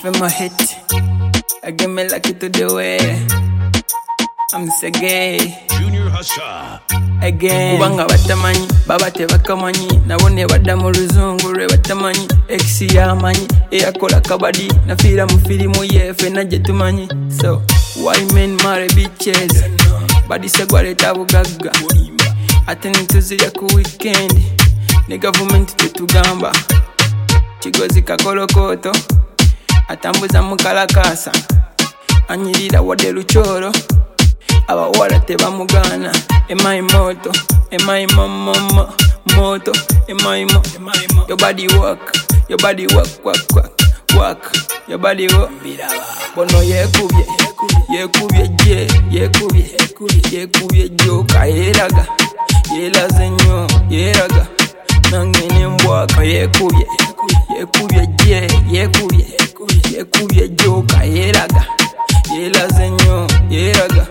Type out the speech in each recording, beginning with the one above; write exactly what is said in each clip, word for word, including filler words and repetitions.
feel my hit. I give me lucky to the way. I'm so gay. Junior Hassa. Again. Kubanga batamanyi, baba tebakamanyi. Nabone badda mu luzungu lwe batamanyi. Ex yamanyi, eyakola kabadi. Nafira mu filimu yefe najje tumanyi. So, why men marry bitches? Badi segwaleta bugagga. Ate nituzirya ku weekend. Ne government tetugamba. Kigozi kakolokoto. Atambuza mukalakasa. Anyirira wadde luchoro. Abawala tebamugana. Emai moto, emai mama moto, emai mo. Your body work, your body work, work, work, work. Your body work. Bono yekubye, yekubye je, yekubye, yekubye joka yeraga, yelaze nnyo, yeraga. Nangene mbwaka yekubye, yekubye je, yekubye, yekubye joka yeraga, yelaze nnyo, yeraga.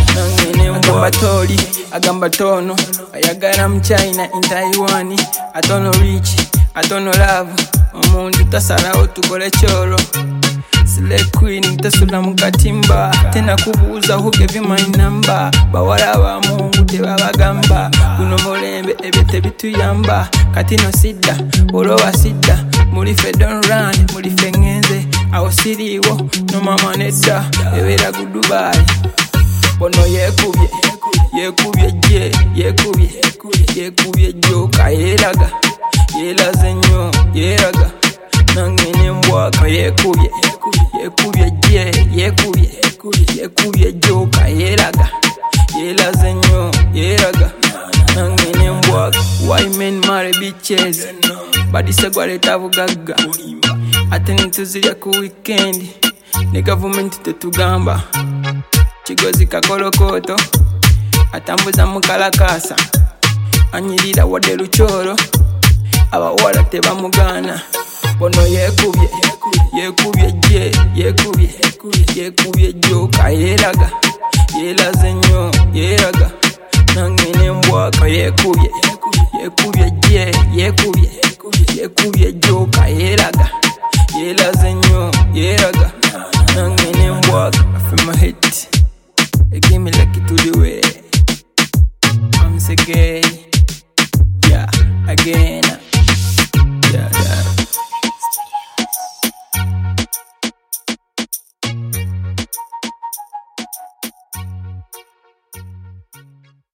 Agamba tori, agamba tono. Ayagala mu China, in Taiwan. Atono rich, atono love. Omuntu tasalawo tukole choro. Slay queen, tasula mu katimba. Tena kubuuza who gave you my number. Bawala ba Mungu tebabagamba. Kuno mulembe ebyo tebituyamba. Kati no sidda, olowa sidda. Muli fe don't run, muli fe ngenze. Awo siriwo, no mama nedda. Ebera ku Dubai. Bono yekubye, yekubye je, yekubye, yekubye joka yeraga, yelaze nnyo, yeraga. Nangene mbwaka yekubye, yekubye je, yekubye, yekubye joka yeraga, yelaze nnyo, yeraga. Nangene mbwaka. Why men marry bitches? Badi segwaleta bugagga. Ate nituzirya ku weekend. Ne government tetugamba. Kigozi kakolokoto. Atambuza mukalakasa. Anyirira wadde luchoro. Abawala tebamugana. Bono yekubye, yekubye je, yekubye, yekubye joka yeraga, yelaze nnyo, yeraga. Nangene mbwaka yekubye, yekubye je, yekubye, yekubye joka yeraga, yelaze nnyo, yeraga. Nangene mbwaka. I feel my hit. They give me lucky to the way. I'm so gay. Yeah, again.